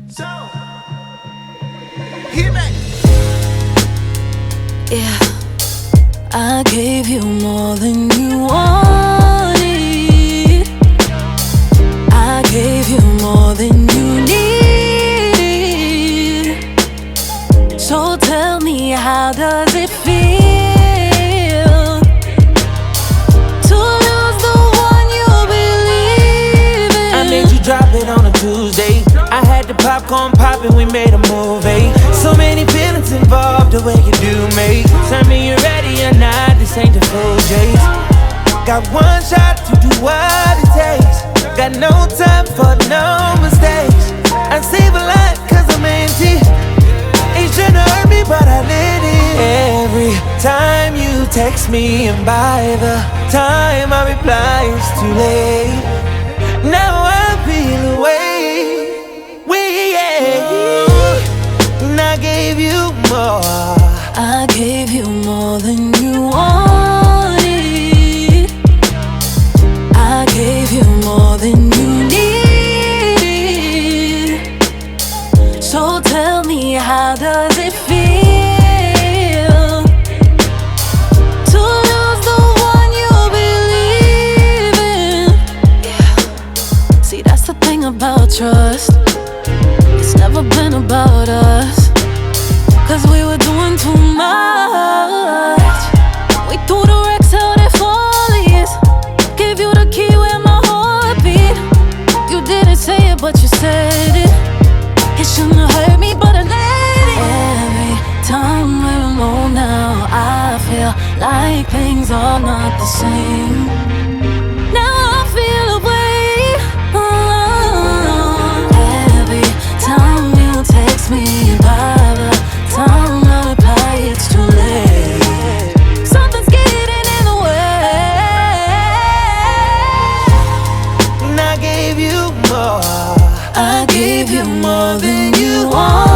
So, hear me. Yeah, I gave you more than you wanted. I gave you more than you need. So tell me, how does it feel to lose the one you believe in? I made you drop it on a Tuesday. I had the popcorn poppin', we made a movie. So many feelings involved, the way you do me. Tell me you're ready or not, this ain't the full J's. Got one shot to do what it takes. Got no time for no mistakes. I save a lot cause I'm empty. Ain't tryna hurt me but I let it. Every time you text me and by the time I reply it's too late. Now I feel away. And I gave you more. I gave you more than you wanted. I gave you more than you needed. So tell me, how does it feel to lose the one you believe in? Yeah. See, that's the thing about trust. It's never been about us, cause we were doing too much. We threw the wrecks out at Follies. Gave you the key where my heart beat. You didn't say it, but you said it. It shouldn't have hurt me, but I let it. Every time we're alone now, I feel like things are not the same. Now I feel away. Every time you text me, by the time I reply, it's too late. Something's getting in the way. And I gave you more. I gave you more than you want.